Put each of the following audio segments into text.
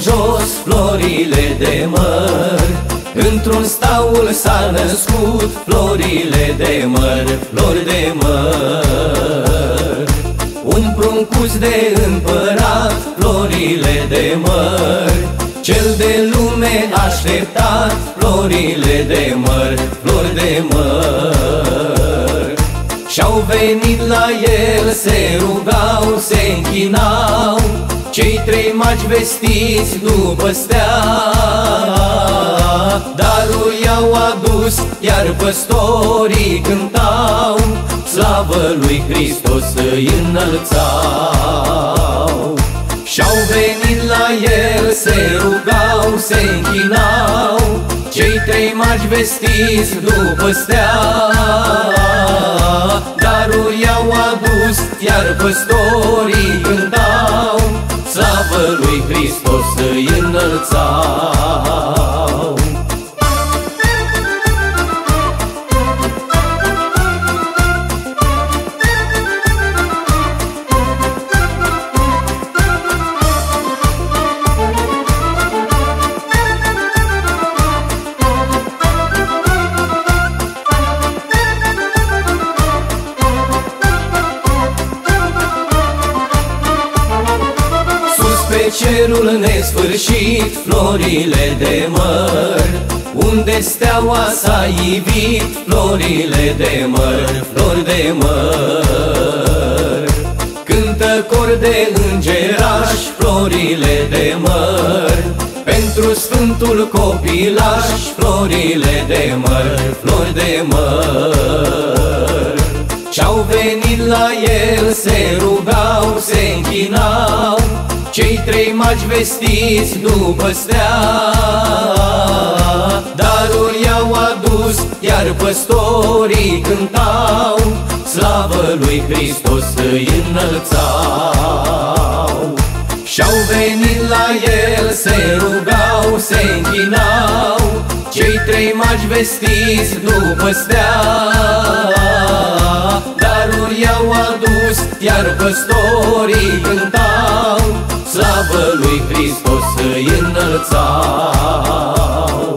jos florile de măr. Într-un staul s-a născut florile de măr, flori de măr. Un pruncuț de împărat, florile de măr, cel de lume așteptat, florile de măr, flori de măr. Și-au venit la el, se rugau, se închinau, cei trei magi vestiți după stea. Darul i-au adus, iar păstorii cântau, slavă lui Hristos îi înălțau. Și-au venit la el, se rugau, se închinau, cei trei magi vestiți după stea. Darul i-au adus, iar păstorii cântau, slavă lui Hristos îi înălțau. Pe cerul nesfârșit, florile de măr, unde steaua s-a ivit, florile de măr, flori de măr. Cântă cor de îngerași, florile de măr, pentru sfântul copilaș, florile de măr, flori de măr. Și-au venit la el, se rugau, se închinau, cei trei magi vestiți după stea. Darul i-au adus, iar păstorii cântau, slavă lui Hristos îi înălțau. Și-au venit la el, se rugau, se închinau, cei trei magi vestiți după stea. Darul i-au adus, iar păstorii cântau, slavă lui Hristos îi înălțau.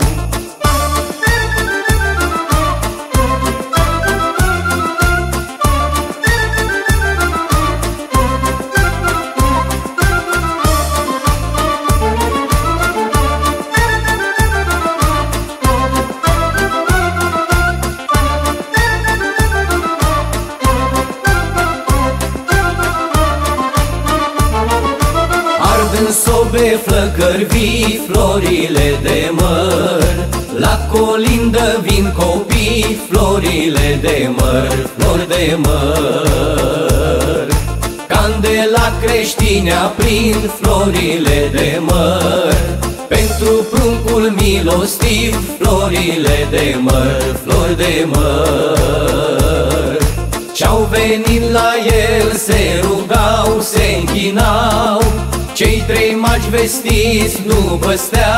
În sobe flăcări vii, florile de măr, la colindă vin copii, florile de măr, flori de măr. Candela creștini aprind, florile de măr, pentru pruncul milostiv, florile de măr, flori de măr. Și-au venit la el, se rugau, se închinau, cei trei magi vestiți după stea.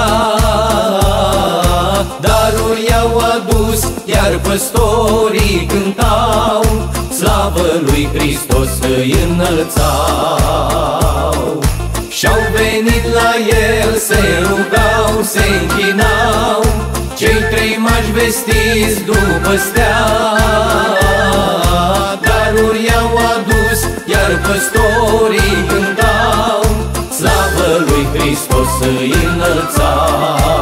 Darul i-au adus, iar păstorii cântau, slavă lui Hristos îi înălțau. Și-au venit la el, se rugau, se închinau, cei trei magi vestiți după stea. Darul i-au adus, iar păstorii cântau, slavă lui Hristos îi înălțau.